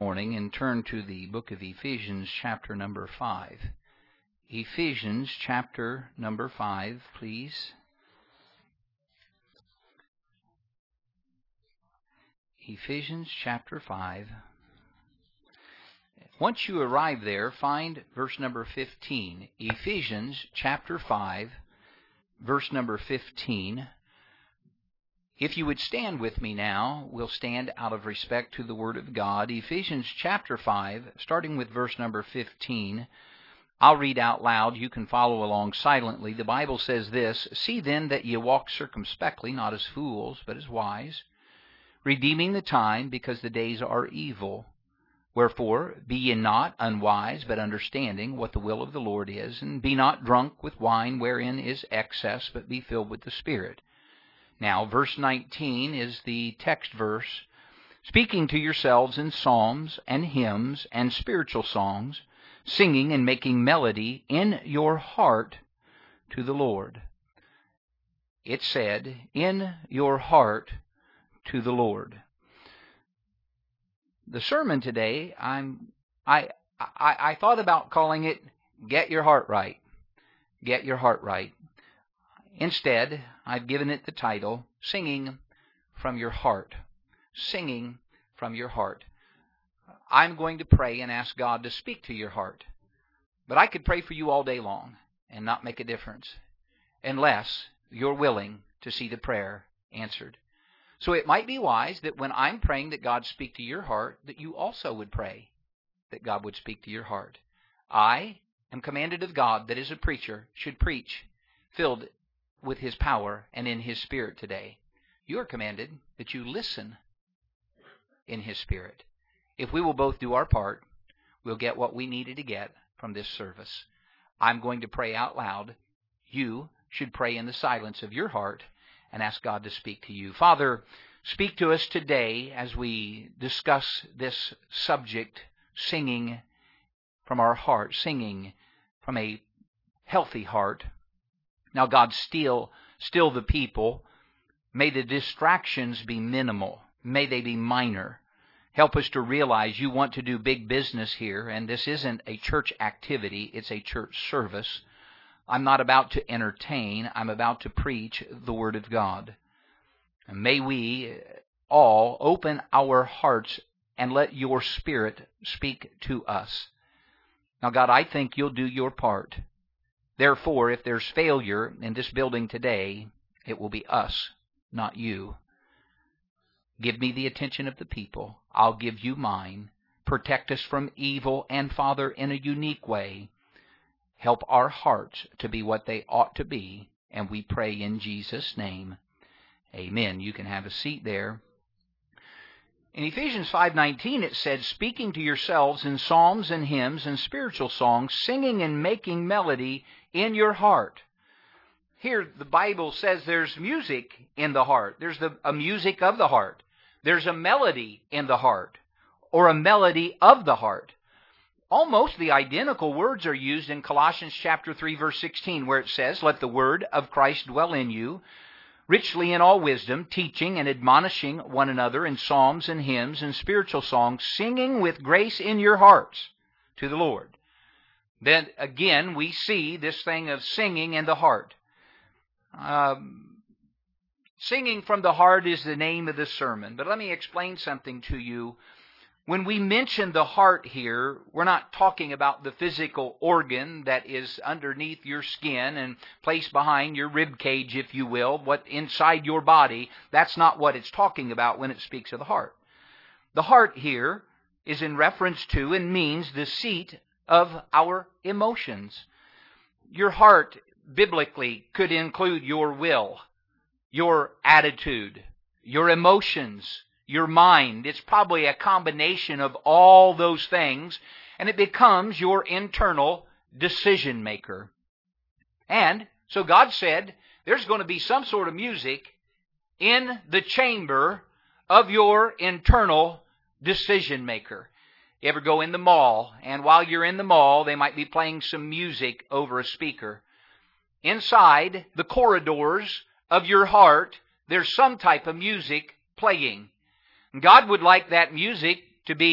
morning and turn to the book of Ephesians, chapter number 5. Ephesians, chapter number 5, please. Ephesians, chapter 5. Once you arrive there, find verse number 15. Ephesians, chapter 5, verse number 15. If you would stand with me now, we'll stand out of respect to the Word of God. Ephesians chapter 5, starting with verse number 15. I'll read out loud. You can follow along silently. The Bible says this, "See then that ye walk circumspectly, not as fools, but as wise, redeeming the time, because the days are evil. Wherefore, be ye not unwise, but understanding what the will of the Lord is. And be not drunk with wine, wherein is excess, but be filled with the Spirit." Now, verse 19 is the text verse. "Speaking to yourselves in psalms and hymns and spiritual songs, singing and making melody in your heart to the Lord." It said, in your heart to the Lord. The sermon today, I thought about calling it, Get Your Heart Right. Get Your Heart Right. Instead, I've given it the title, Singing from Your Heart. Singing from Your Heart. I'm going to pray and ask God to speak to your heart. But I could pray for you all day long and not make a difference unless you're willing to see the prayer answered. So it might be wise that when I'm praying that God speak to your heart, that you also would pray that God would speak to your heart. I am commanded of God that as a preacher should preach filled with His power and in His Spirit today. You are commanded that you listen in His Spirit. If we will both do our part, we'll get what we needed to get from this service. I'm going to pray out loud. You should pray in the silence of your heart and ask God to speak to you. Father, speak to us today as we discuss this subject, singing from our heart, singing from a healthy heart. Now, God, still the people. May the distractions be minimal. May they be minor. Help us to realize you want to do big business here, and this isn't a church activity, it's a church service. I'm not about to entertain, I'm about to preach the Word of God. And may we all open our hearts and let your Spirit speak to us. Now, God, I think you'll do your part. Therefore, if there's failure in this building today, it will be us, not you. Give me the attention of the people. I'll give you mine. Protect us from evil, and, Father, in a unique way, help our hearts to be what they ought to be, and we pray in Jesus' name. Amen. You can have a seat there. In Ephesians 5:19 it said, "Speaking to yourselves in psalms and hymns and spiritual songs, singing and making melody in your heart." Here the Bible says there's music in the heart. There's a music of the heart. There's a melody in the heart, or a melody of the heart. Almost the identical words are used in Colossians chapter 3, verse 16, where it says, "Let the word of Christ dwell in you, richly in all wisdom, teaching and admonishing one another in psalms and hymns and spiritual songs, singing with grace in your hearts to the Lord." Then again, we see this thing of singing in the heart. Singing from the heart is the name of the sermon. But let me explain something to you. When we mention the heart here, we're not talking about the physical organ that is underneath your skin and placed behind your rib cage, if you will, what inside your body. That's not what it's talking about when it speaks of the heart. The heart here is in reference to and means the seat of our emotions. Your heart, biblically, could include your will, your attitude, your emotions, your mind. It's probably a combination of all those things, and it becomes your internal decision maker. And so God said there's going to be some sort of music in the chamber of your internal decision maker. You ever go in the mall, and while you're in the mall, they might be playing some music over a speaker. Inside the corridors of your heart, there's some type of music playing. God would like that music to be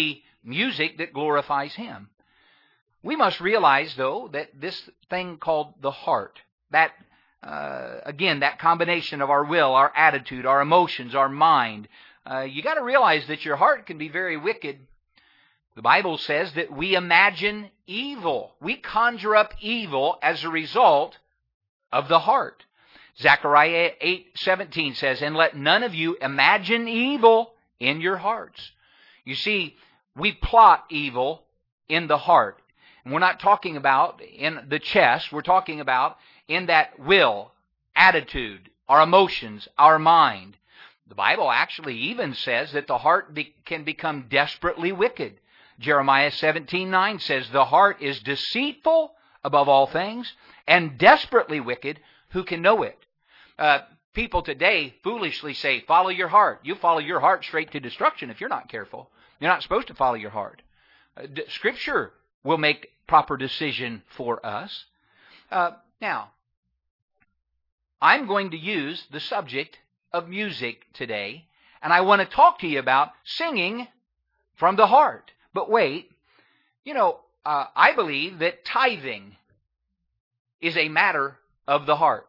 music that glorifies Him. We must realize, though, that this thing called the heart, that, again, that combination of our will, our attitude, our emotions, our mind, you got to realize that your heart can be very wicked. The Bible says that we imagine evil. We conjure up evil as a result of the heart. Zechariah 8:17 says, "And let none of you imagine evil in your hearts." You see, we plot evil in the heart. And we're not talking about in the chest. We're talking about in that will, attitude, our emotions, our mind. The Bible actually even says that the heart can become desperately wicked. Jeremiah 17:9 says, "The heart is deceitful above all things and desperately wicked. Who can know it?" People today foolishly say, follow your heart. You follow your heart straight to destruction if you're not careful. You're not supposed to follow your heart. Scripture will make proper decision for us. Now, I'm going to use the subject of music today, and I want to talk to you about singing from the heart. But wait, I believe that tithing is a matter of the heart.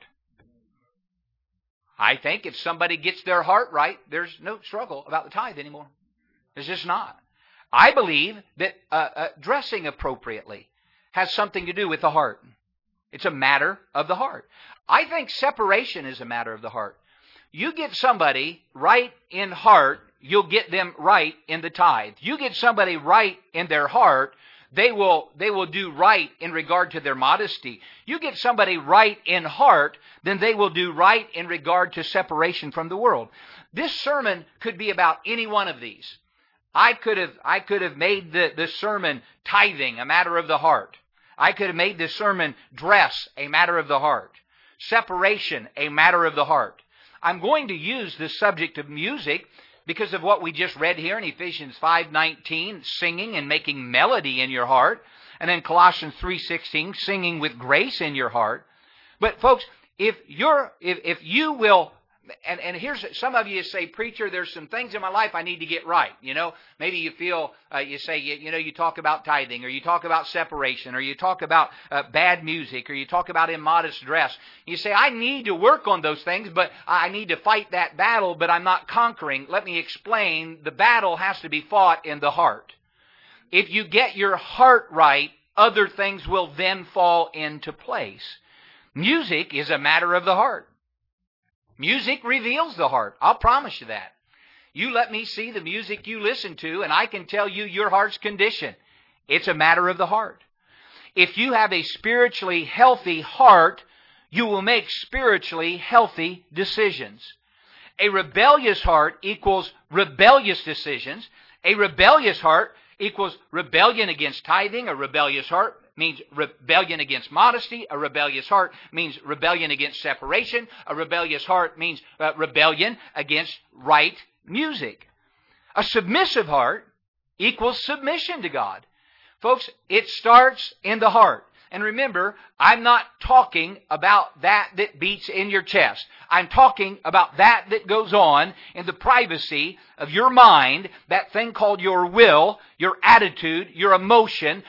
I think if somebody gets their heart right, there's no struggle about the tithe anymore. There's just not. I believe that dressing appropriately has something to do with the heart. It's a matter of the heart. I think separation is a matter of the heart. You get somebody right in heart, you'll get them right in the tithe. You get somebody right in their heart, they will do right in regard to their modesty. You get somebody right in heart, then they will do right in regard to separation from the world. This sermon could be about any one of these. I could have made the sermon tithing a matter of the heart. I could have made the sermon dress a matter of the heart. Separation a matter of the heart. I'm going to use the subject of music because of what we just read here in Ephesians 5:19, singing and making melody in your heart, and then Colossians 3:16, singing with grace in your heart. But folks, if you will, and here's some of you say, preacher, there's some things in my life I need to get right. Maybe you feel you say you talk about tithing, or you talk about separation, or you talk about bad music, or you talk about immodest dress. You say, I need to work on those things, but I need to fight that battle, but I'm not conquering. Let me explain. The battle has to be fought in the heart. If you get your heart right, other things will then fall into place. Music is a matter of the heart. Music reveals the heart. I'll promise you that. You let me see the music you listen to, and I can tell you your heart's condition. It's a matter of the heart. If you have a spiritually healthy heart, you will make spiritually healthy decisions. A rebellious heart equals rebellious decisions. A rebellious heart equals rebellion against tithing. A rebellious heart means rebellion against modesty. A rebellious heart means rebellion against separation. A rebellious heart means rebellion against right music. A submissive heart equals submission to God. Folks, it starts in the heart. And remember, I'm not talking about that beats in your chest. I'm talking about that goes on in the privacy of your mind, that thing called your will, your attitude, your emotion,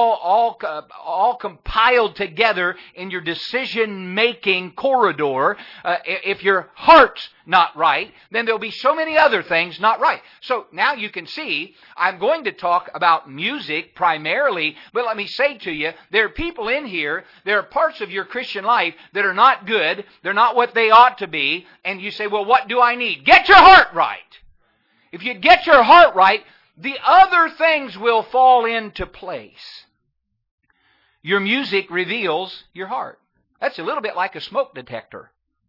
all compiled together in your decision-making corridor. If your heart's not right, then there'll be so many other things not right. So now you can see, I'm going to talk about music primarily, but let me say to you, there are people in here, there are parts of your Christian life that are not good, they're not what they ought to be, and you say, well, what do I need? Get your heart right. If you get your heart right, the other things will fall into place. Your music reveals your heart. That's a little bit like a smoke detector.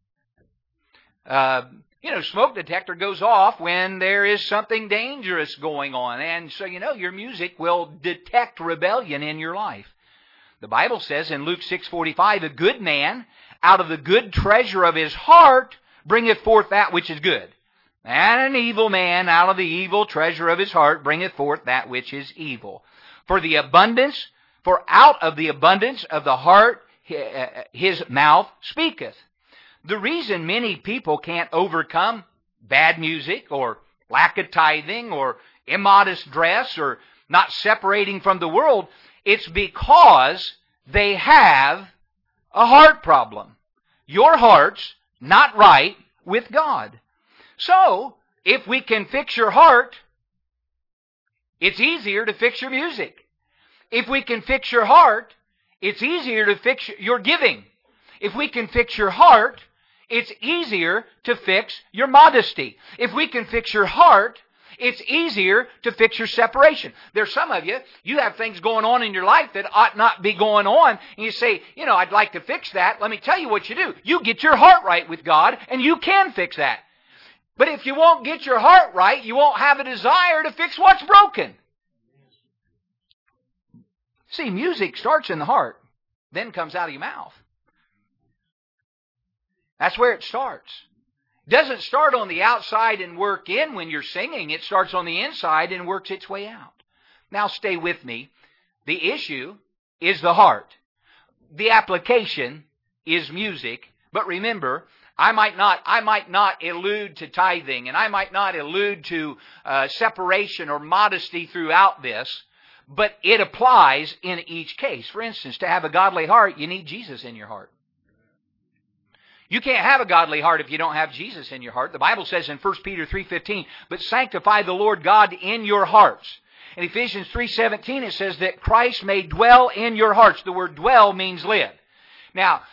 Smoke detector goes off when there is something dangerous going on. And so, your music will detect rebellion in your life. The Bible says in Luke 6:45, a good man out of the good treasure of his heart bringeth forth that which is good. And an evil man out of the evil treasure of his heart bringeth forth that which is evil. For out of the abundance of the heart his mouth speaketh. The reason many people can't overcome bad music or lack of tithing or immodest dress or not separating from the world, it's because they have a heart problem. Your heart's not right with God. So, if we can fix your heart, it's easier to fix your music. If we can fix your heart, it's easier to fix your giving. If we can fix your heart, it's easier to fix your modesty. If we can fix your heart, it's easier to fix your separation. There's some of you, you have things going on in your life that ought not be going on, and you say, I'd like to fix that. Let me tell you what you do. You get your heart right with God, and you can fix that. But if you won't get your heart right, you won't have a desire to fix what's broken. See, music starts in the heart, then comes out of your mouth. That's where it starts. It doesn't start on the outside and work in when you're singing. It starts on the inside and works its way out. Now stay with me. The issue is the heart. The application is music. But remember, I might not allude to tithing, and I might not allude to separation or modesty throughout this, but it applies in each case. For instance, to have a godly heart, you need Jesus in your heart. You can't have a godly heart if you don't have Jesus in your heart. The Bible says in 1 Peter 3:15, but sanctify the Lord God in your hearts. In Ephesians 3:17 it says that Christ may dwell in your hearts. The word dwell means live. Now,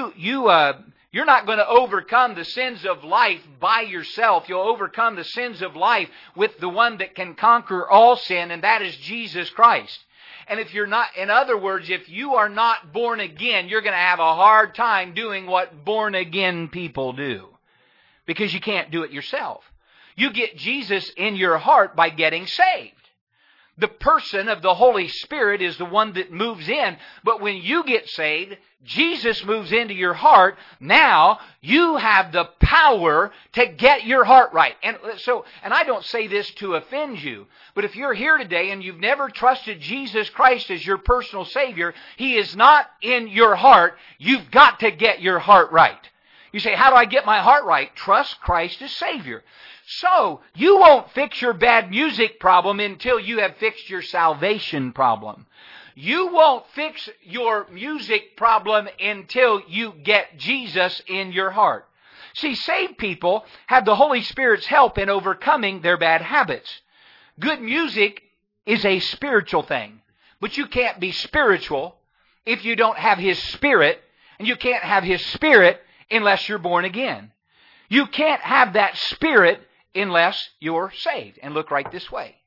you're not going to overcome the sins of life by yourself. You'll overcome the sins of life with the one that can conquer all sin, and that is Jesus Christ. And if you're not, in other words, if you are not born again, you're going to have a hard time doing what born again people do. Because you can't do it yourself. You get Jesus in your heart by getting saved. The person of the Holy Spirit is the one that moves in. But when you get saved, Jesus moves into your heart. Now, you have the power to get your heart right. And I don't say this to offend you, but if you're here today and you've never trusted Jesus Christ as your personal Savior, He is not in your heart. You've got to get your heart right. You say, how do I get my heart right? Trust Christ as Savior. So, you won't fix your bad music problem until you have fixed your salvation problem. You won't fix your music problem until you get Jesus in your heart. See, saved people have the Holy Spirit's help in overcoming their bad habits. Good music is a spiritual thing. But you can't be spiritual if you don't have His Spirit, and you can't have His Spirit unless you're born again. You can't have that Spirit unless you're saved. And look right this way.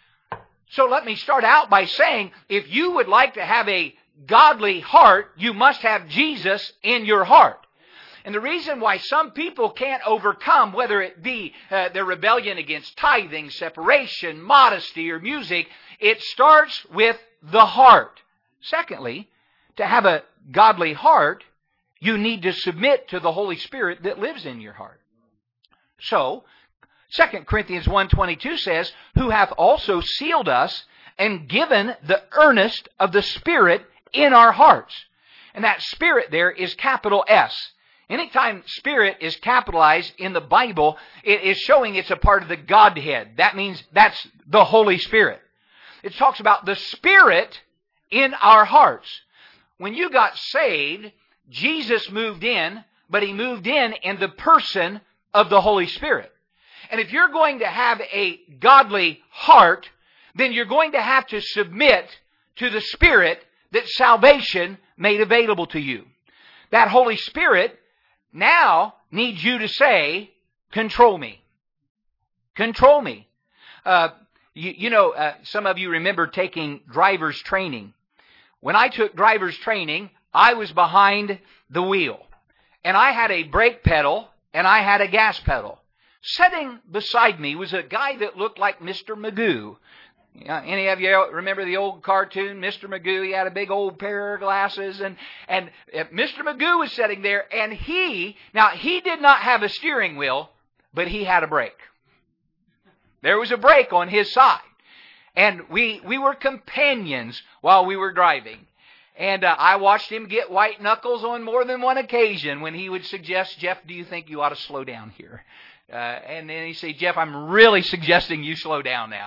So let me start out by saying, if you would like to have a godly heart, you must have Jesus in your heart. And the reason why some people can't overcome, whether it be their rebellion against tithing, separation, modesty, or music, it starts with the heart. Secondly, to have a godly heart, you need to submit to the Holy Spirit that lives in your heart. So, 2 Corinthians 1:22 says, who hath also sealed us and given the earnest of the Spirit in our hearts. And that Spirit there is capital S. Anytime Spirit is capitalized in the Bible, it is showing it's a part of the Godhead. That means that's the Holy Spirit. It talks about the Spirit in our hearts. When you got saved, Jesus moved in, but He moved in the person of the Holy Spirit. And if you're going to have a godly heart, then you're going to have to submit to the Spirit that salvation made available to you. That Holy Spirit now needs you to say, control me. Control me. Some of you remember taking driver's training. When I took driver's training, I was behind the wheel. And I had a brake pedal and I had a gas pedal. Sitting beside me was a guy that looked like Mr. Magoo. Any of you remember the old cartoon, Mr. Magoo? He had a big old pair of glasses, and Mr. Magoo was sitting there, and he did not have a steering wheel, but he had a brake. There was a brake on his side. And we were companions while we were driving. And I watched him get white knuckles on more than one occasion when he would suggest, Jeff, do you think you ought to slow down here? And then he'd say, Jeff, I'm really suggesting you slow down now.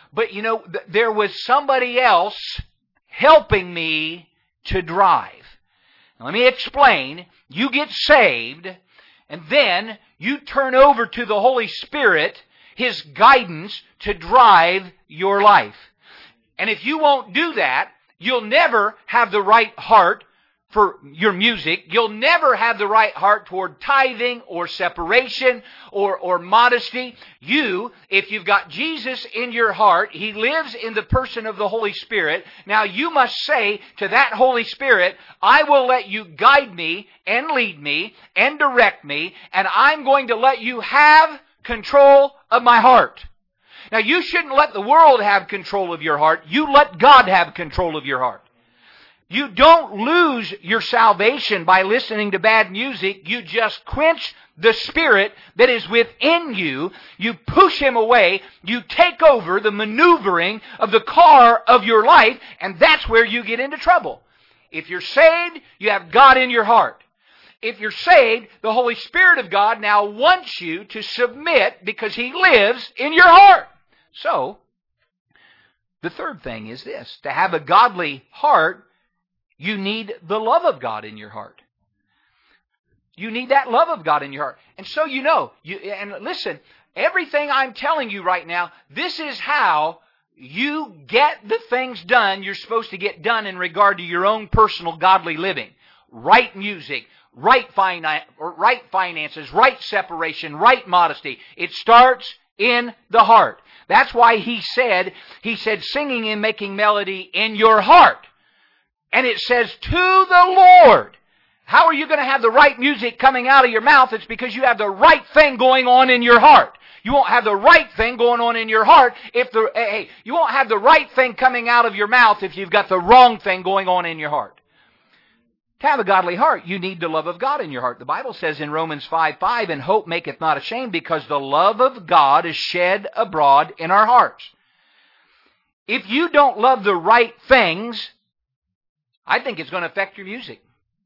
But you know, there was somebody else helping me to drive. Now, let me explain. You get saved, and then you turn over to the Holy Spirit, His guidance to drive your life. And if you won't do that, you'll never have the right heart for your music. You'll never have the right heart toward tithing or separation or modesty. If you've got Jesus in your heart, He lives in the person of the Holy Spirit. Now you must say to that Holy Spirit, I will let you guide me and lead me and direct me, and I'm going to let you have control of my heart. Now you shouldn't let the world have control of your heart. You let God have control of your heart. You don't lose your salvation by listening to bad music. You just quench the spirit that is within you. You push him away. You take over the maneuvering of the car of your life, and that's where you get into trouble. If you're saved, you have God in your heart. If you're saved, the Holy Spirit of God now wants you to submit because He lives in your heart. So, the third thing is this. To have a godly heart, you need the love of God in your heart. You need that love of God in your heart. And so and listen, everything I'm telling you right now, this is how you get the things done you're supposed to get done in regard to your own personal godly living. Right music, right finances, right separation, right modesty. It starts in the heart. That's why he said, singing and making melody in your heart. And it says, to the Lord. How are you going to have the right music coming out of your mouth? It's because you have the right thing going on in your heart. You won't have the right thing going on in your heart you won't have the right thing coming out of your mouth if you've got the wrong thing going on in your heart. To have a godly heart, you need the love of God in your heart. The Bible says in Romans 5:5, and hope maketh not ashamed, because the love of God is shed abroad in our hearts. If you don't love the right things, I think it's going to affect your music.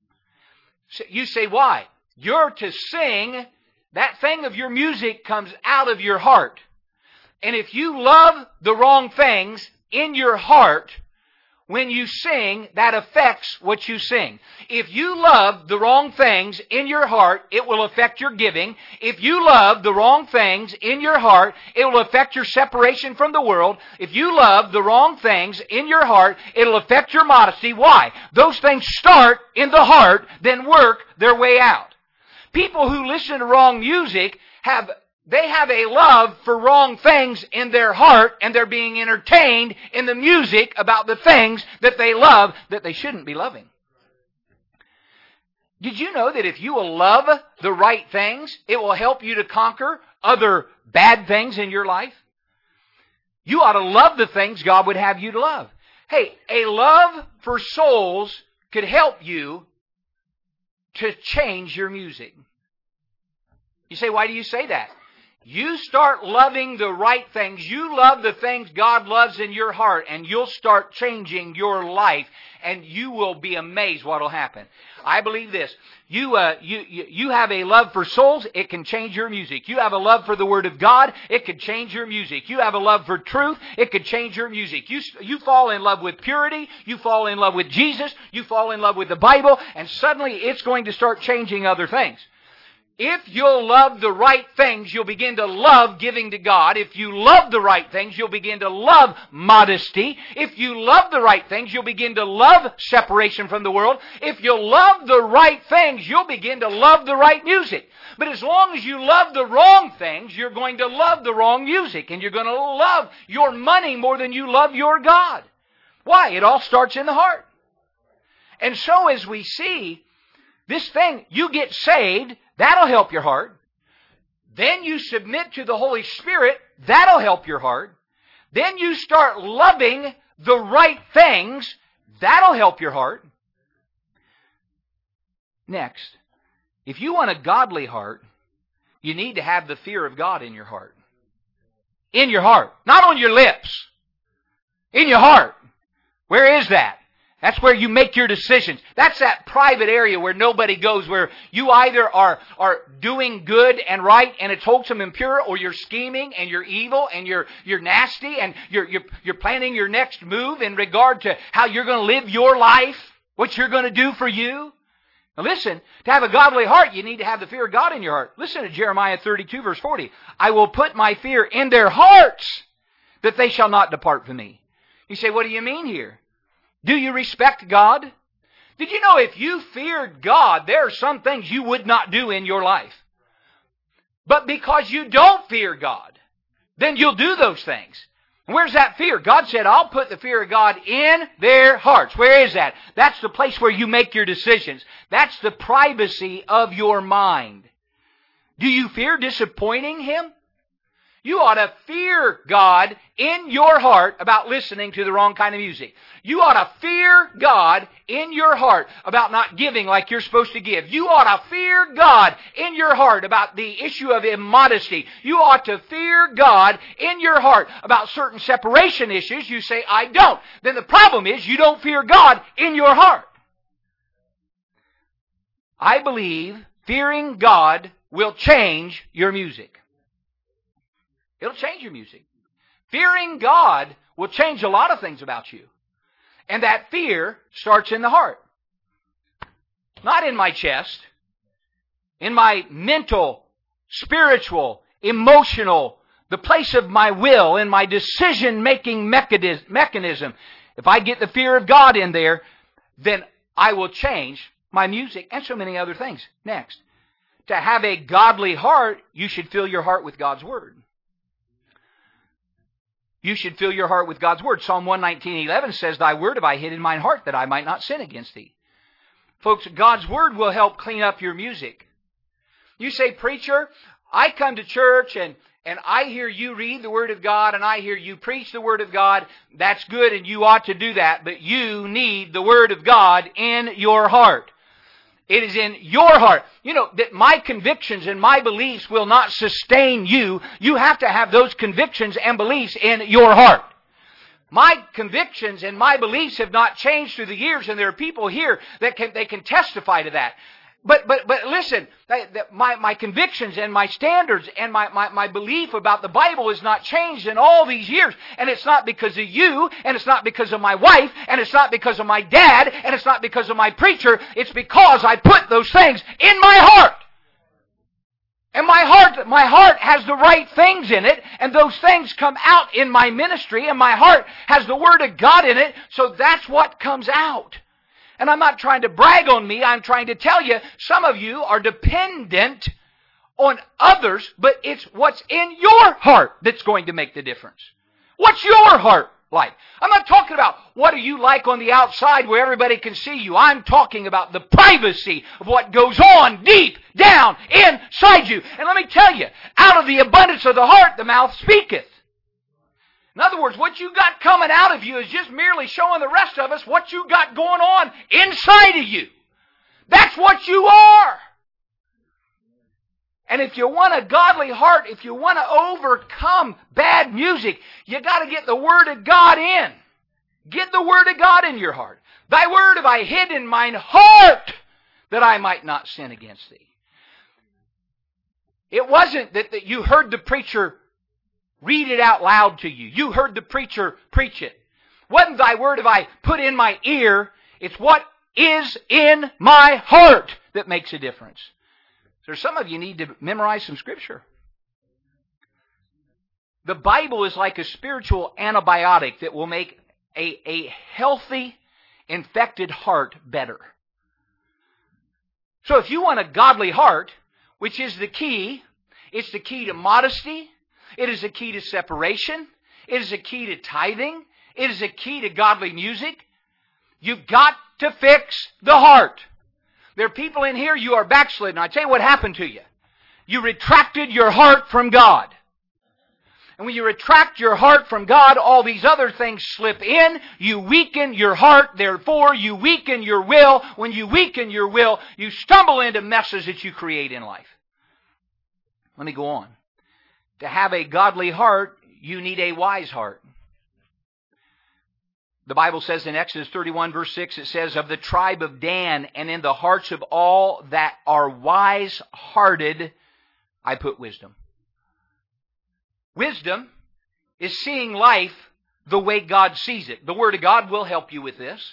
You say, why? You're to sing, that thing of your music comes out of your heart. And if you love the wrong things in your heart, when you sing, that affects what you sing. If you love the wrong things in your heart, it will affect your giving. If you love the wrong things in your heart, it will affect your separation from the world. If you love the wrong things in your heart, it will affect your modesty. Why? Those things start in the heart, then work their way out. People who listen to wrong music have a love for wrong things in their heart, and they're being entertained in the music about the things that they love that they shouldn't be loving. Did you know that if you will love the right things, it will help you to conquer other bad things in your life? You ought to love the things God would have you to love. Hey, a love for souls could help you to change your music. You say, why do you say that? You start loving the right things. You love the things God loves in your heart, and you'll start changing your life, and you will be amazed what will happen. I believe this. You have a love for souls, it can change your music. You have a love for the Word of God, it could change your music. You have a love for truth, it could change your music. You fall in love with purity, you fall in love with Jesus, you fall in love with the Bible, and suddenly it's going to start changing other things. If you'll love the right things, you'll begin to love giving to God. If you love the right things, you'll begin to love modesty. If you love the right things, you'll begin to love separation from the world. If you love the right things, you'll begin to love the right music. But as long as you love the wrong things, you're going to love the wrong music, and you're going to love your money more than you love your God. Why? It all starts in the heart. And so as we see this thing, you get saved, that'll help your heart. Then you submit to the Holy Spirit, that'll help your heart. Then you start loving the right things, that'll help your heart. Next, if you want a godly heart, you need to have the fear of God in your heart. In your heart. Not on your lips. In your heart. Where is that? That's where you make your decisions. That's that private area where nobody goes, where you either are doing good and right and it's wholesome and pure, or you're scheming and you're evil and you're nasty and you're planning your next move in regard to how you're going to live your life, what you're going to do for you. Now listen, to have a godly heart, you need to have the fear of God in your heart. Listen to Jeremiah 32, verse 40. I will put my fear in their hearts, that they shall not depart from me. You say, what do you mean here? Do you respect God? Did you know if you feared God, there are some things you would not do in your life? But because you don't fear God, then you'll do those things. And where's that fear? God said, I'll put the fear of God in their hearts. Where is that? That's the place where you make your decisions. That's the privacy of your mind. Do you fear disappointing Him? You ought to fear God in your heart about listening to the wrong kind of music. You ought to fear God in your heart about not giving like you're supposed to give. You ought to fear God in your heart about the issue of immodesty. You ought to fear God in your heart about certain separation issues. You say, I don't. Then the problem is you don't fear God in your heart. I believe fearing God will change your music. It'll change your music. Fearing God will change a lot of things about you. And that fear starts in the heart. Not in my chest. In my mental, spiritual, emotional, the place of my will, in my decision-making mechanism. If I get the fear of God in there, then I will change my music and so many other things. Next. To have a godly heart, you should fill your heart with God's Word. You should fill your heart with God's Word. Psalm 119:11 says, Thy word have I hid in mine heart, that I might not sin against Thee. Folks, God's Word will help clean up your music. You say, Preacher, I come to church and I hear you read the Word of God and I hear you preach the Word of God. That's good and you ought to do that, but you need the Word of God in your heart. It is in your heart. You know, that my convictions and my beliefs will not sustain you. You have to have those convictions and beliefs in your heart. My convictions and my beliefs have not changed through the years, and there are people here that can testify to that. But listen, my convictions and my standards and my belief about the Bible has not changed in all these years. And it's not because of you, and it's not because of my wife, and it's not because of my dad, and it's not because of my preacher. It's because I put those things in my heart. And my heart has the right things in it, and those things come out in my ministry, and my heart has the Word of God in it, so that's what comes out. And I'm not trying to brag on me. I'm trying to tell you, some of you are dependent on others, but it's what's in your heart that's going to make the difference. What's your heart like? I'm not talking about what are you like on the outside where everybody can see you. I'm talking about the privacy of what goes on deep down inside you. And let me tell you, out of the abundance of the heart, the mouth speaketh. In other words, what you got coming out of you is just merely showing the rest of us what you got going on inside of you. That's what you are. And if you want a godly heart, if you want to overcome bad music, you got to get the Word of God in. Get the Word of God in your heart. Thy word have I hid in mine heart, that I might not sin against Thee. It wasn't that you heard the preacher read it out loud to you. You heard the preacher preach it. Wasn't Thy word have I put in my ear. It's what is in my heart that makes a difference. So some of you need to memorize some Scripture. The Bible is like a spiritual antibiotic that will make a healthy, infected heart better. So if you want a godly heart, which is the key, it's the key to modesty, it is the key to separation, it is the key to tithing, it is the key to godly music. You've got to fix the heart. There are people in here, you are backslidden. I tell you what happened to you. You retracted your heart from God. And when you retract your heart from God, all these other things slip in. You weaken your heart, therefore you weaken your will. When you weaken your will, you stumble into messes that you create in life. Let me go on. To have a godly heart, you need a wise heart. The Bible says in Exodus 31 verse 6, it says, of the tribe of Dan, and in the hearts of all that are wise-hearted, I put wisdom. Wisdom is seeing life the way God sees it. The Word of God will help you with this.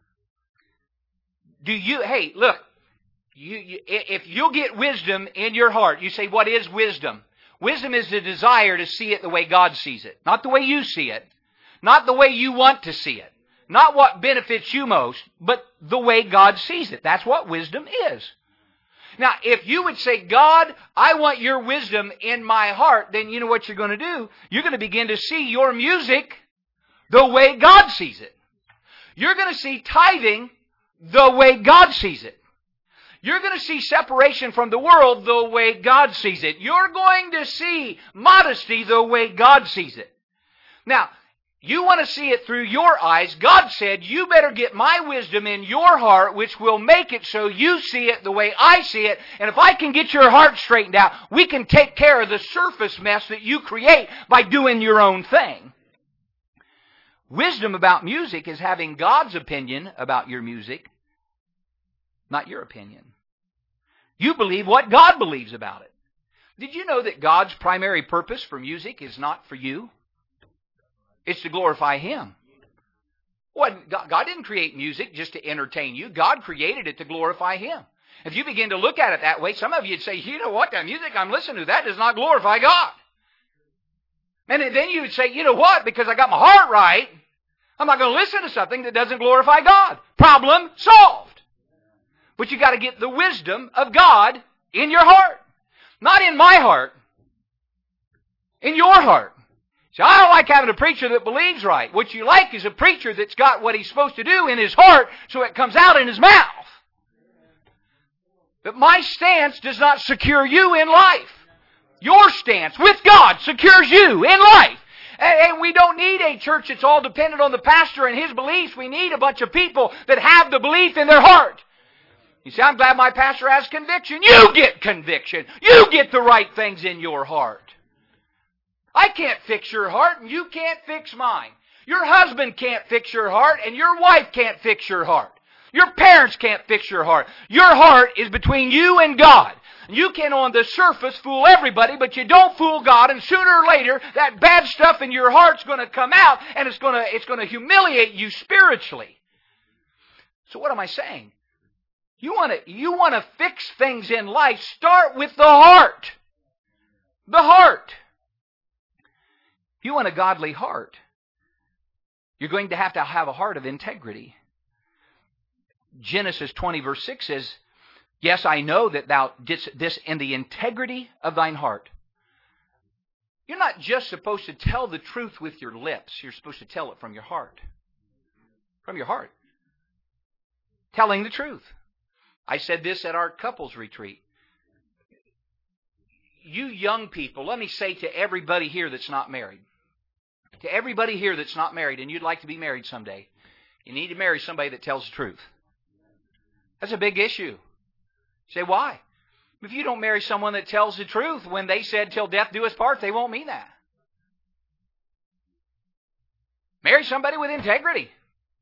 Hey, look, if you'll get wisdom in your heart, you say, what is wisdom? Wisdom is the desire to see it the way God sees it. Not the way you see it. Not the way you want to see it. Not what benefits you most, but the way God sees it. That's what wisdom is. Now, if you would say, God, I want your wisdom in my heart, then you know what you're going to do? You're going to begin to see your music the way God sees it. You're going to see tithing the way God sees it. You're going to see separation from the world the way God sees it. You're going to see modesty the way God sees it. Now, you want to see it through your eyes. God said, you better get my wisdom in your heart, which will make it so you see it the way I see it. And if I can get your heart straightened out, we can take care of the surface mess that you create by doing your own thing. Wisdom about music is having God's opinion about your music, not your opinion. You believe what God believes about it. Did you know that God's primary purpose for music is not for you? It's to glorify Him. God didn't create music just to entertain you. God created it to glorify Him. If you begin to look at it that way, some of you would say, you know what, that music I'm listening to, that does not glorify God. And then you would say, you know what, because I got my heart right, I'm not going to listen to something that doesn't glorify God. Problem solved. But you got to get the wisdom of God in your heart. Not in my heart. In your heart. See, I don't like having a preacher that believes right. What you like is a preacher that's got what he's supposed to do in his heart so it comes out in his mouth. But my stance does not secure you in life. Your stance with God secures you in life. And we don't need a church that's all dependent on the pastor and his beliefs. We need a bunch of people that have the belief in their heart. You say, I'm glad my pastor has conviction. You get conviction. You get the right things in your heart. I can't fix your heart, and you can't fix mine. Your husband can't fix your heart, and your wife can't fix your heart. Your parents can't fix your heart. Your heart is between you and God. You can, on the surface, fool everybody, but you don't fool God, and sooner or later, that bad stuff in your heart's going to come out, and it's going to humiliate you spiritually. So what am I saying? You want to fix things in life, start with the heart. The heart. If you want a godly heart, you're going to have a heart of integrity. Genesis 20 verse 6 says, yes, I know that thou didst this in the integrity of thine heart. You're not just supposed to tell the truth with your lips. You're supposed to tell it from your heart. From your heart. Telling the truth. I said this at our couples retreat. You young people, let me say to everybody here that's not married. To everybody here that's not married and you'd like to be married someday, you need to marry somebody that tells the truth. That's a big issue. You say, why? If you don't marry someone that tells the truth, when they said, till death do us part, they won't mean that. Marry somebody with integrity.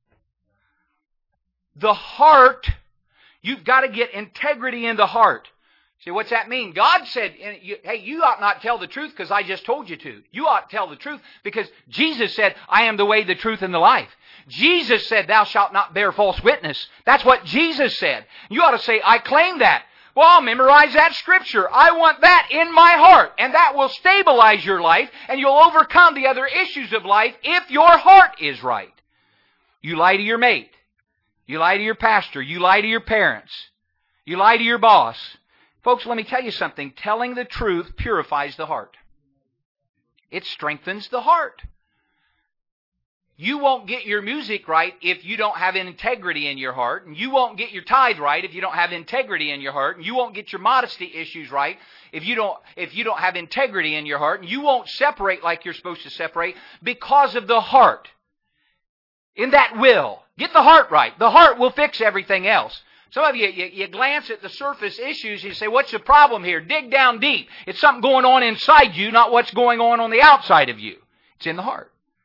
The heart, you've got to get integrity in the heart. See, what's that mean? God said, hey, you ought not tell the truth because I just told you to. You ought to tell the truth because Jesus said, I am the way, the truth, and the life. Jesus said, thou shalt not bear false witness. That's what Jesus said. You ought to say, I claim that. Well, I'll memorize that scripture. I want that in my heart. And that will stabilize your life and you'll overcome the other issues of life if your heart is right. You lie to your mate. You lie to your pastor. You lie to your parents. You lie to your boss. Folks, let me tell you something. Telling the truth purifies the heart. It strengthens the heart. You won't get your music right if you don't have integrity in your heart. And you won't get your tithe right if you don't have integrity in your heart. And you won't get your modesty issues right if you don't have integrity in your heart. And you won't separate like you're supposed to separate because of the heart. In that will. Get the heart right. The heart will fix everything else. Some of you glance at the surface issues and you say, what's the problem here? Dig down deep. It's something going on inside you, not what's going on the outside of you. It's in the heart.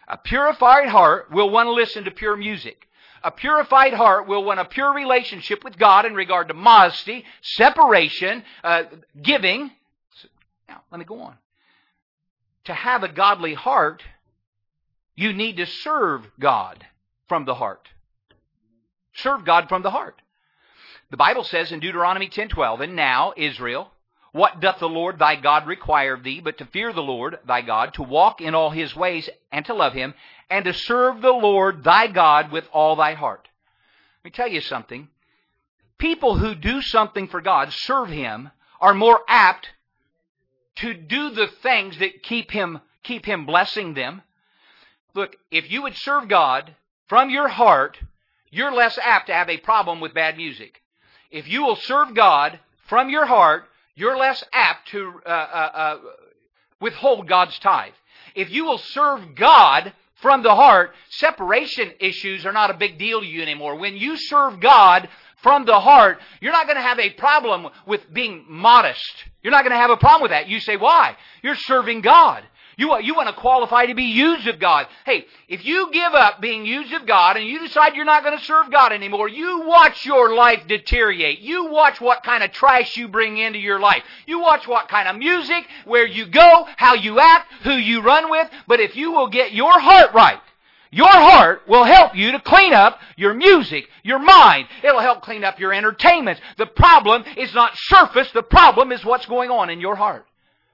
A purified heart will want to listen to pure music. A purified heart will want a pure relationship with God in regard to modesty, separation, giving. Now, let me go on. To have a godly heart, you need to serve God from the heart. Serve God from the heart. The Bible says in Deuteronomy 10:12, "And now, Israel, what doth the Lord thy God require of thee, but to fear the Lord thy God, to walk in all His ways, and to love Him, and to serve the Lord thy God with all thy heart." Let me tell you something. People who do something for God, serve Him, are more apt to do the things that keep Him blessing them. Look, if you would serve God from your heart, you're less apt to have a problem with bad music. If you will serve God from your heart, you're less apt to withhold God's tithe. If you will serve God from the heart, separation issues are not a big deal to you anymore. When you serve God from the heart, you're not going to have a problem with being modest. You're not going to have a problem with that. You say, why? You're serving God. You want to qualify to be used of God. Hey, if you give up being used of God and you decide you're not going to serve God anymore, you watch your life deteriorate. You watch what kind of trash you bring into your life. You watch what kind of music, where you go, how you act, who you run with. But if you will get your heart right, your heart will help you to clean up your music, your mind. It'll help clean up your entertainment. The problem is not surface. The problem is what's going on in your heart.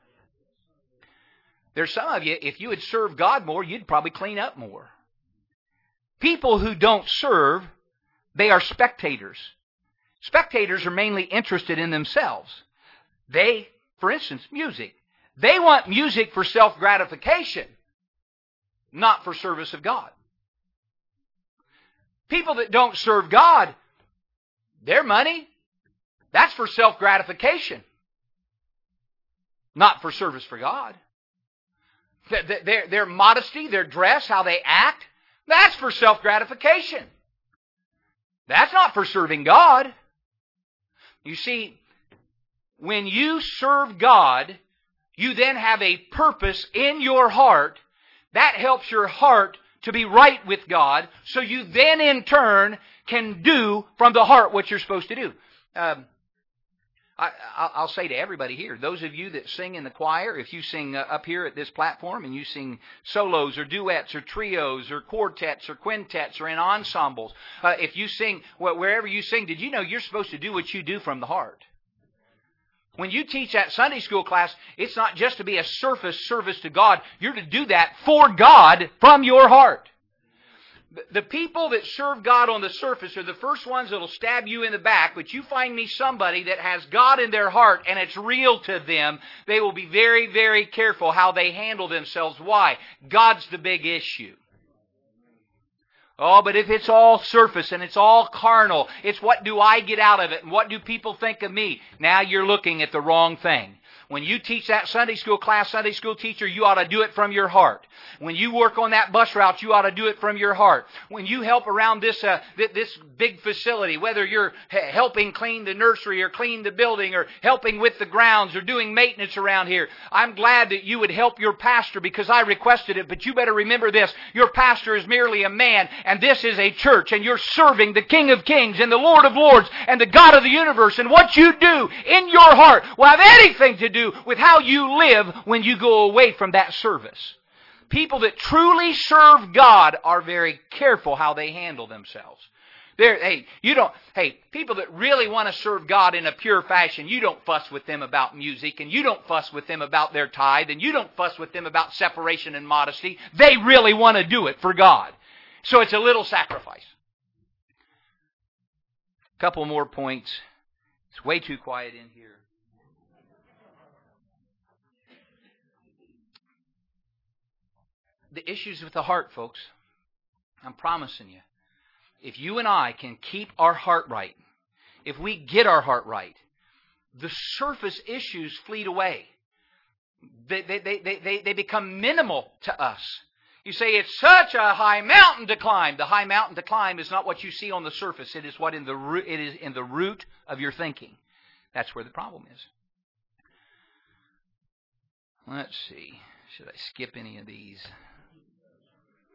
There's some of you, if you would serve God more, you'd probably clean up more. People who don't serve, they are spectators. Spectators are mainly interested in themselves. They, for instance, music. They want music for self-gratification, not for service of God. People that don't serve God, their money, that's for self-gratification, not for service for God. Their modesty, their dress, how they act, that's for self-gratification. That's not for serving God. You see, when you serve God, you then have a purpose in your heart. That helps your heart to be right with God, so you then in turn can do from the heart what you're supposed to do. I'll say to everybody here, those of you that sing in the choir, if you sing up here at this platform and you sing solos or duets or trios or quartets or quintets or in ensembles, if you sing, wherever you sing, did you know you're supposed to do what you do from the heart? When you teach that Sunday school class, it's not just to be a surface service to God. You're to do that for God from your heart. The people that serve God on the surface are the first ones that will stab you in the back, but you find me somebody that has God in their heart and it's real to them, they will be very, very careful how they handle themselves. Why? God's the big issue. Oh, but if it's all surface and it's all carnal, it's what do I get out of it and what do people think of me? Now you're looking at the wrong thing. When you teach that Sunday school class, Sunday school teacher, you ought to do it from your heart. When you work on that bus route, you ought to do it from your heart. When you help around this big facility, whether you're helping clean the nursery or clean the building or helping with the grounds or doing maintenance around here, I'm glad that you would help your pastor because I requested it, but you better remember this. Your pastor is merely a man, and this is a church, and you're serving the King of Kings and the Lord of Lords and the God of the universe, and what you do in your heart will have anything to do with how you live when you go away from that service. People that truly serve God are very careful how they handle themselves. People that really want to serve God in a pure fashion, you don't fuss with them about music, and you don't fuss with them about their tithe, and you don't fuss with them about separation and modesty. They really want to do it for God. So it's a little sacrifice. A couple more points. It's way too quiet in here. The issues with the heart, folks. I'm promising you. If you and I can keep our heart right, if we get our heart right, the surface issues fleet away. They become minimal to us. You say, it's such a high mountain to climb. The high mountain to climb is not what you see on the surface. It is it is in the root of your thinking. That's where the problem is. Let's see. Should I skip any of these?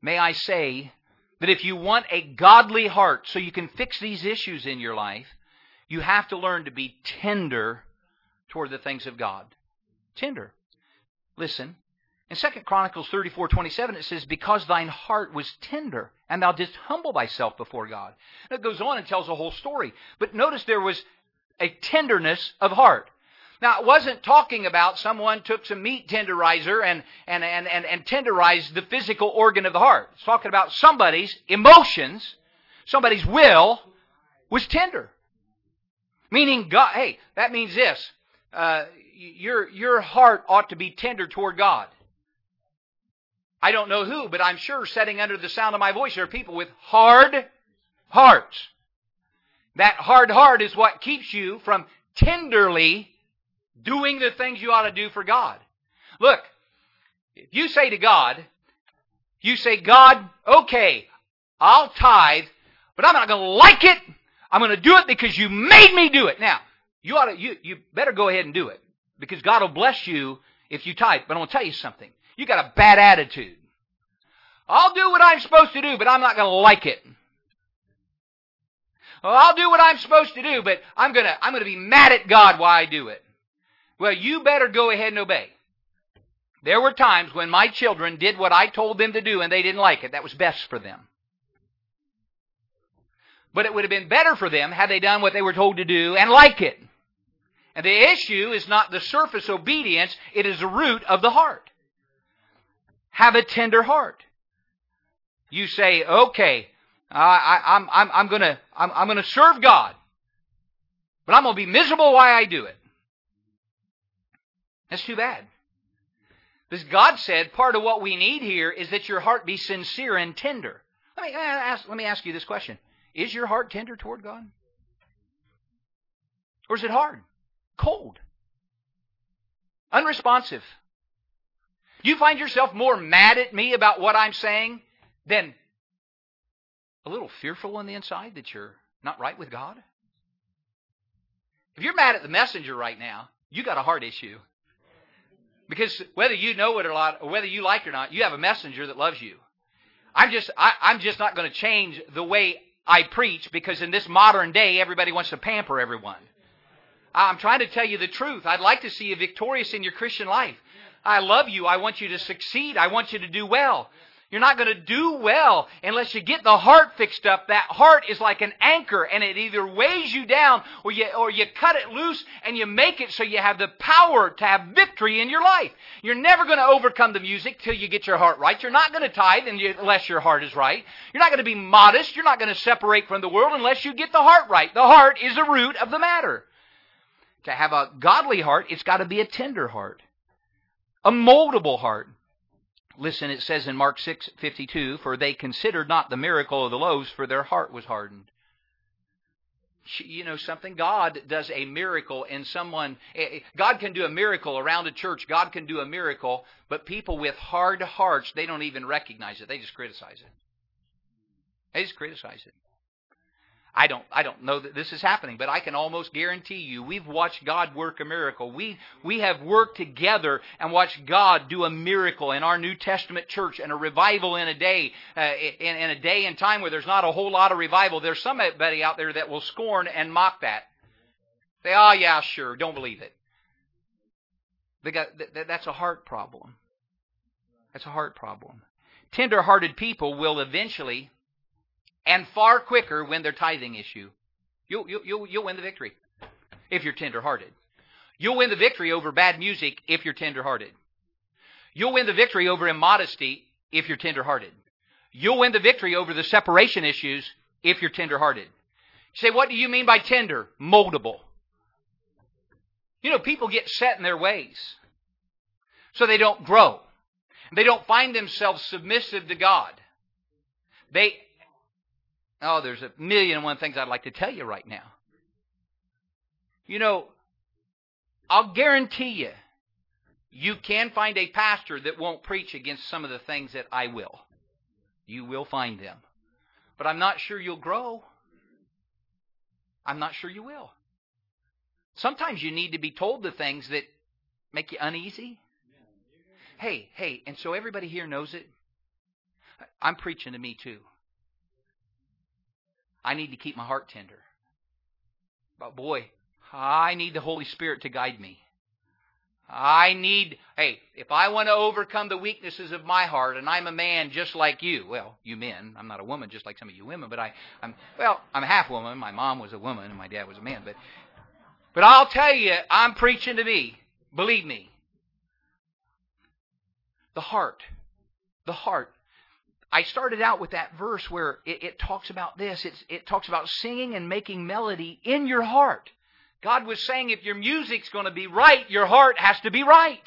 may I say that if you want a godly heart so you can fix these issues in your life, you have to learn to be tender toward the things of God. Tender. Listen, in 2 Chronicles 34:27 it says, because thine heart was tender, and thou didst humble thyself before God. And it goes on and tells the whole story. But notice there was a tenderness of heart. Now, it wasn't talking about someone took some meat tenderizer and tenderized the physical organ of the heart. It's talking about somebody's emotions, somebody's will was tender. Meaning, God, hey, that means this. Your heart ought to be tender toward God. I don't know who, but I'm sure sitting under the sound of my voice there are people with hard hearts. That hard heart is what keeps you from tenderly doing the things you ought to do for God. Look, if you say to God, you say, God, okay, I'll tithe, but I'm not going to like it. I'm going to do it because you made me do it. Now, you better go ahead and do it, because God will bless you if you tithe. But I'm going to tell you something. You got a bad attitude. I'll do what I'm supposed to do, but I'm not going to like it. Well, I'll do what I'm supposed to do, but I'm going to be mad at God while I do it. Well, you better go ahead and obey. There were times when my children did what I told them to do and they didn't like it. That was best for them. But it would have been better for them had they done what they were told to do and like it. And the issue is not the surface obedience, it is the root of the heart. Have a tender heart. You say, okay, I'm going to serve God, but I'm going to be miserable while I do it. That's too bad. Because God said part of what we need here is that your heart be sincere and tender. Let me ask you this question. Is your heart tender toward God? Or is it hard? Cold? Unresponsive? You find yourself more mad at me about what I'm saying than a little fearful on the inside that you're not right with God? If you're mad at the messenger right now, you got a heart issue. Because whether you know it or not, or whether you like it or not, you have a messenger that loves you. I'm just not going to change the way I preach, because in this modern day, everybody wants to pamper everyone. I'm trying to tell you the truth. I'd like to see you victorious in your Christian life. I love you. I want you to succeed. I want you to do well. You're not going to do well unless you get the heart fixed up. That heart is like an anchor, and it either weighs you down or you cut it loose and you make it so you have the power to have victory in your life. You're never going to overcome the music till you get your heart right. You're not going to tithe unless your heart is right. You're not going to be modest. You're not going to separate from the world unless you get the heart right. The heart is the root of the matter. To have a godly heart, it's got to be a tender heart, a moldable heart. Listen, it says in Mark 6:52, for they considered not the miracle of the loaves, for their heart was hardened. You know something? God does a miracle in someone. God can do a miracle around a church. God can do a miracle, but people with hard hearts, they don't even recognize it. They just criticize it. They just criticize it. I don't know that this is happening, but I can almost guarantee you we've watched God work a miracle. We have worked together and watched God do a miracle in our New Testament church and a revival in a day, in a day and time where there's not a whole lot of revival. There's somebody out there that will scorn and mock that. Say, oh yeah, sure, don't believe it. That's a heart problem. That's a heart problem. Tender-hearted people will eventually and far quicker win their tithing issue. You'll win the victory if you're tender-hearted. You'll win the victory over bad music if you're tender-hearted. You'll win the victory over immodesty if you're tender-hearted. You'll win the victory over the separation issues if you're tender-hearted. You say, what do you mean by tender? Moldable. You know, people get set in their ways, so they don't grow. They don't find themselves submissive to God. There's a million and one things I'd like to tell you right now. You know, I'll guarantee you, you can find a pastor that won't preach against some of the things that I will. You will find them. But I'm not sure you'll grow. I'm not sure you will. Sometimes you need to be told the things that make you uneasy. Hey, and so everybody here knows it. I'm preaching to me too. I need to keep my heart tender. But boy, I need the Holy Spirit to guide me. If I want to overcome the weaknesses of my heart, and I'm a man just like you, well, you men, I'm not a woman just like some of you women, but I'm half woman. My mom was a woman and my dad was a man. But I'll tell you, I'm preaching to me. Believe me. The heart. The heart. I started out with that verse where it talks about this. It talks about singing and making melody in your heart. God was saying if your music's going to be right, your heart has to be right.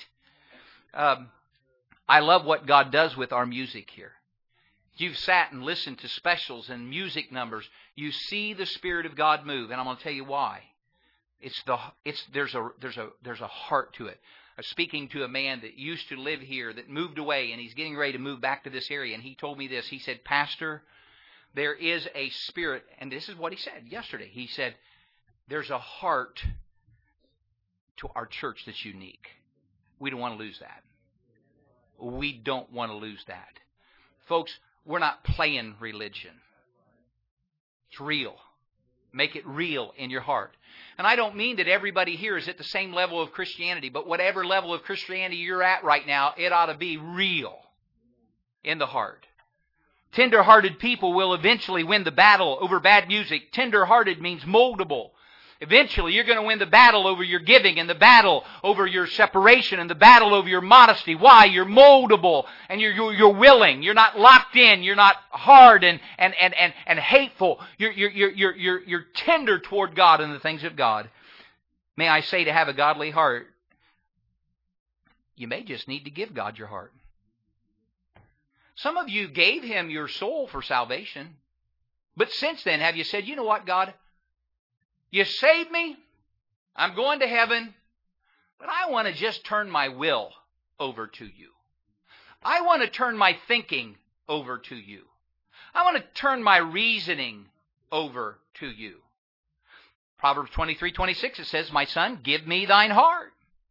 I love what God does with our music here. You've sat and listened to specials and music numbers. You see the Spirit of God move, and I'm going to tell you why. There's a heart to it. I was speaking to a man that used to live here that moved away, and he's getting ready to move back to this area, and he told me this. He said, Pastor, there is a spirit, and this is what he said yesterday. He said, there's a heart to our church that's unique. We don't want to lose that. We don't want to lose that. Folks, we're not playing religion. It's real. Make it real in your heart. And I don't mean that everybody here is at the same level of Christianity, but whatever level of Christianity you're at right now, it ought to be real in the heart. Tender-hearted people will eventually win the battle over bad music. Tender-hearted means moldable. Eventually, you're going to win the battle over your giving and the battle over your separation and the battle over your modesty. Why? You're moldable and you're willing. You're not locked in. You're not hard and hateful. You're tender toward God and the things of God. May I say, to have a godly heart, you may just need to give God your heart. Some of you gave Him your soul for salvation. But since then, have you said, you know what, God? You saved me. I'm going to heaven. But I want to just turn my will over to you. I want to turn my thinking over to you. I want to turn my reasoning over to you. Proverbs 23:26, it says, my son, give me thine heart.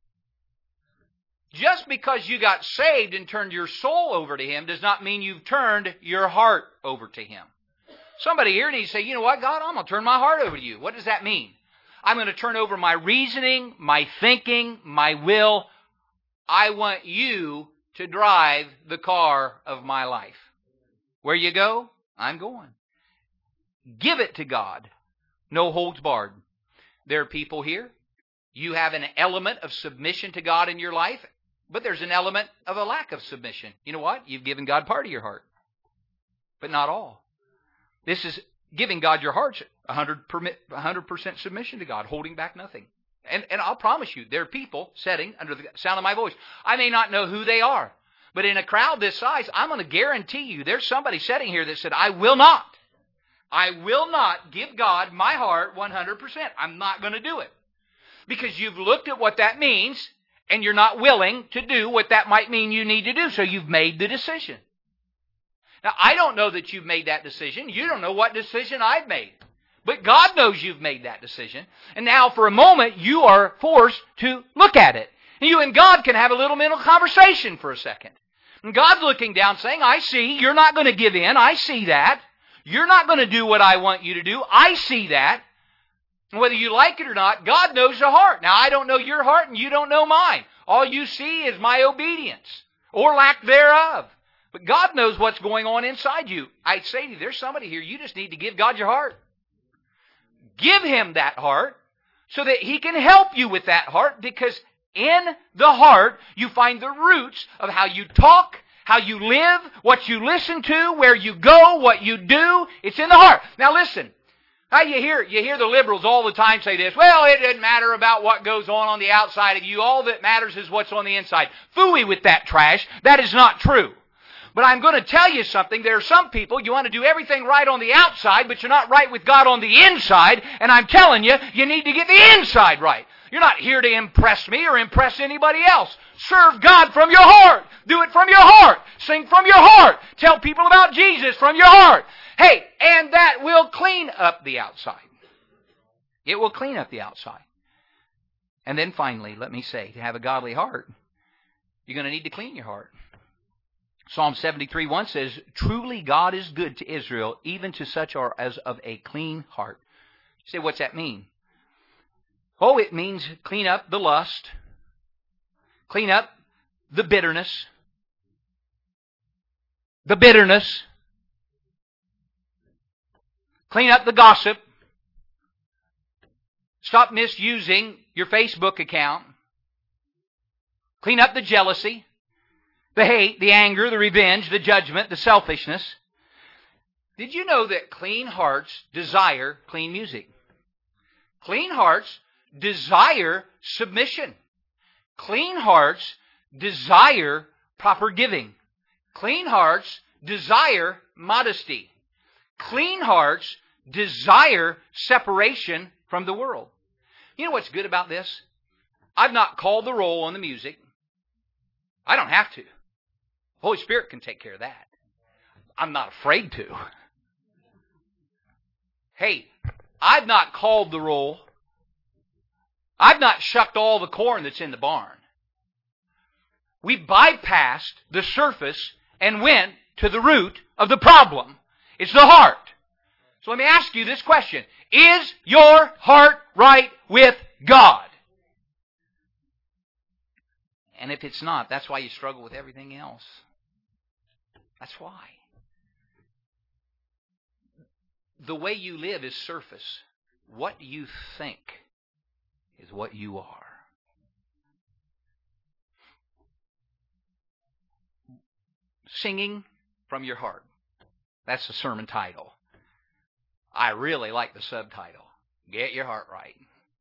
Just because you got saved and turned your soul over to Him does not mean you've turned your heart over to Him. Somebody here needs to say, you know what, God, I'm going to turn my heart over to you. What does that mean? I'm going to turn over my reasoning, my thinking, my will. I want you to drive the car of my life. Where you go, I'm going. Give it to God. No holds barred. There are people here. You have an element of submission to God in your life, but there's an element of a lack of submission. You know what? You've given God part of your heart, but not all. This is giving God your heart, 100% submission to God, holding back nothing. And I'll promise you, there are people sitting under the sound of my voice. I may not know who they are, but in a crowd this size, I'm going to guarantee you there's somebody sitting here that said, I will not give God my heart 100%. I'm not going to do it. Because you've looked at what that means, and you're not willing to do what that might mean you need to do, so you've made the decision. Now, I don't know that you've made that decision. You don't know what decision I've made. But God knows you've made that decision. And now, for a moment, you are forced to look at it. And you and God can have a little mental conversation for a second. And God's looking down saying, I see, you're not going to give in. I see that. You're not going to do what I want you to do. I see that. And whether you like it or not, God knows the heart. Now, I don't know your heart and you don't know mine. All you see is my obedience or lack thereof. But God knows what's going on inside you. I say to you, there's somebody here, you just need to give God your heart. Give Him that heart so that He can help you with that heart, because in the heart you find the roots of how you talk, how you live, what you listen to, where you go, what you do. It's in the heart. Now listen, you hear the liberals all the time say this, well, it doesn't matter about what goes on the outside of you. All that matters is what's on the inside. Phooey with that trash. That is not true. But I'm going to tell you something. There are some people, you want to do everything right on the outside, but you're not right with God on the inside. And I'm telling you, you need to get the inside right. You're not here to impress me or impress anybody else. Serve God from your heart. Do it from your heart. Sing from your heart. Tell people about Jesus from your heart. Hey, and that will clean up the outside. It will clean up the outside. And then finally, let me say, to have a godly heart, you're going to need to clean your heart. Psalm 73:1 says, "Truly God is good to Israel, even to such as of a clean heart." You say, what's that mean? Oh, it means clean up the lust, clean up the bitterness, clean up the gossip, stop misusing your Facebook account, clean up the jealousy, the hate, the anger, the revenge, the judgment, the selfishness. Did you know that clean hearts desire clean music? Clean hearts desire submission. Clean hearts desire proper giving. Clean hearts desire modesty. Clean hearts desire separation from the world. You know what's good about this? I've not called the roll on the music. I don't have to. Holy Spirit can take care of that. I'm not afraid to. Hey, I've not called the roll. I've not shucked all the corn that's in the barn. We bypassed the surface and went to the root of the problem. It's the heart. So let me ask you this question. Is your heart right with God? And if it's not, that's why you struggle with everything else. That's why. The way you live is surface. What you think is what you are. Singing from your heart. That's the sermon title. I really like the subtitle. Get your heart right.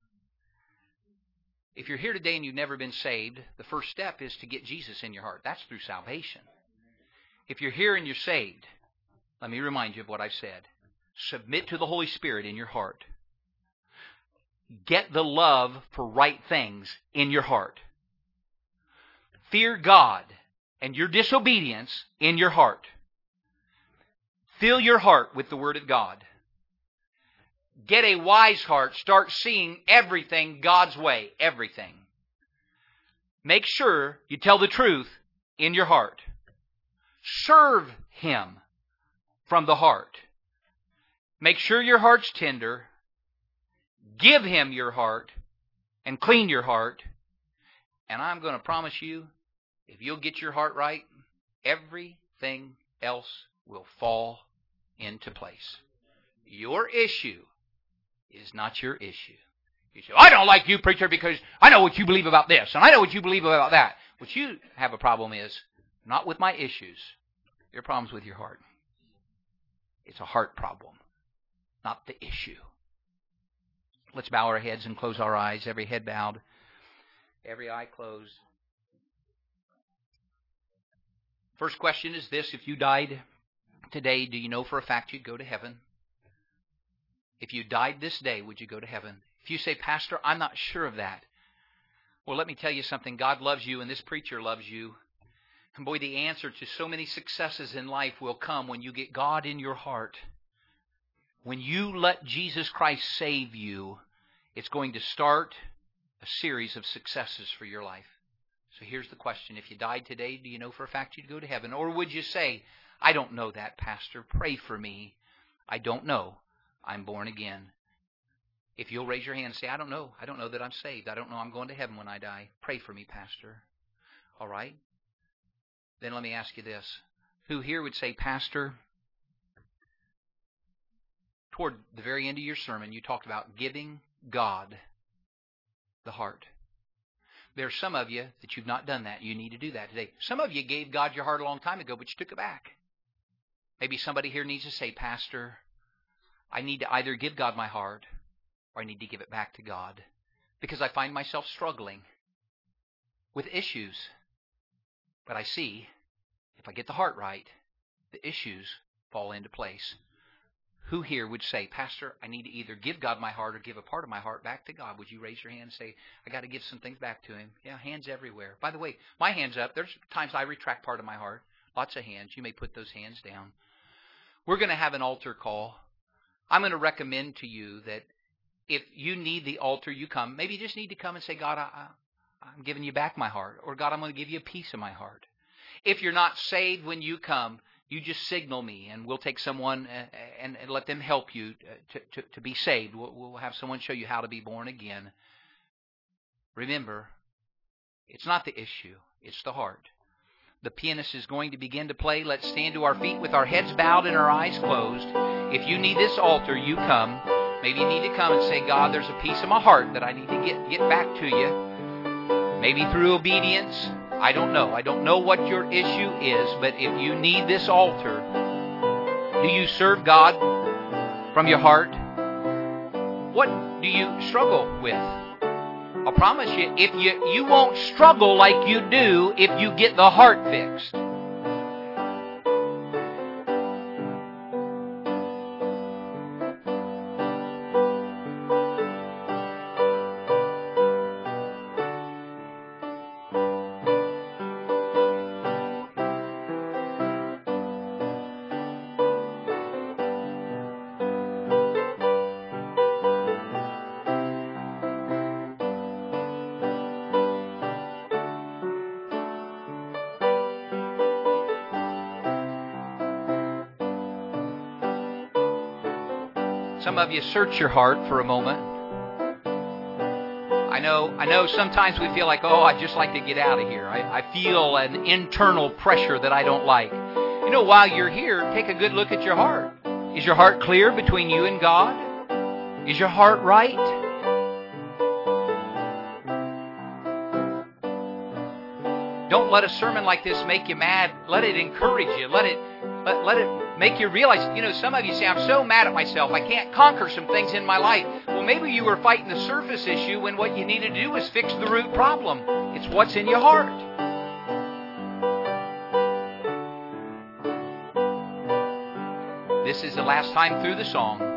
If you're here today and you've never been saved, the first step is to get Jesus in your heart. That's through salvation. If you're here and you're saved, let me remind you of what I've said. Submit to the Holy Spirit in your heart. Get the love for right things in your heart. Fear God and your disobedience in your heart. Fill your heart with the Word of God. Get a wise heart. Start seeing everything God's way. Everything. Make sure you tell the truth in your heart. Serve Him from the heart. Make sure your heart's tender. Give Him your heart and clean your heart. And I'm going to promise you, if you'll get your heart right, everything else will fall into place. Your issue is not your issue. You say, I don't like you, preacher, because I know what you believe about this, and I know what you believe about that. What you have a problem is not with my issues. Your problem's with your heart. It's a heart problem, not the issue. Let's bow our heads and close our eyes. Every head bowed, every eye closed. First question is this. If you died today, do you know for a fact you'd go to heaven? If you died this day, would you go to heaven? If you say, Pastor, I'm not sure of that. Well, let me tell you something. God loves you and this preacher loves you. And boy, the answer to so many successes in life will come when you get God in your heart. When you let Jesus Christ save you, it's going to start a series of successes for your life. So here's the question. If you died today, do you know for a fact you'd go to heaven? Or would you say, I don't know that, Pastor. Pray for me. I don't know. I'm born again. If you'll raise your hand and say, I don't know. I don't know that I'm saved. I don't know I'm going to heaven when I die. Pray for me, Pastor. All right? Then let me ask you this. Who here would say, Pastor, toward the very end of your sermon, you talked about giving God the heart. There are some of you that you've not done that. You need to do that today. Some of you gave God your heart a long time ago, but you took it back. Maybe somebody here needs to say, Pastor, I need to either give God my heart or I need to give it back to God because I find myself struggling with issues. But I see, if I get the heart right, the issues fall into place. Who here would say, Pastor, I need to either give God my heart or give a part of my heart back to God? Would you raise your hand and say, I got to give some things back to Him? Yeah, hands everywhere. By the way, my hand's up. There's times I retract part of my heart. Lots of hands. You may put those hands down. We're going to have an altar call. I'm going to recommend to you that if you need the altar, you come. Maybe you just need to come and say, God, I'm giving you back my heart. Or God, I'm going to give you a piece of my heart. If you're not saved when you come, you just signal me, and we'll take someone and let them help you to be saved. We'll have someone show you how to be born again. Remember, it's not the issue, it's the heart. The pianist is going to begin to play. Let's stand to our feet with our heads bowed and our eyes closed. If you need this altar, you come. Maybe you need to come and say, God, there's a piece of my heart that I need to get back to you. Maybe through obedience. I don't know. I don't know what your issue is, but if you need this altar, do you serve God from your heart? What do you struggle with? I promise you, if you won't struggle like you do if you get the heart fixed. Some of you search your heart for a moment. I know sometimes we feel like, oh, I'd just like to get out of here. I feel an internal pressure that I don't like. You know, while you're here, take a good look at your heart. Is your heart clear between you and God? Is your heart right? Don't let a sermon like this make you mad. Let it encourage you. Let it make you realize, you know, some of you say, I'm so mad at myself. I can't conquer some things in my life. Well, maybe you were fighting the surface issue when what you need to do is fix the root problem. It's what's in your heart. This is the last time through the song.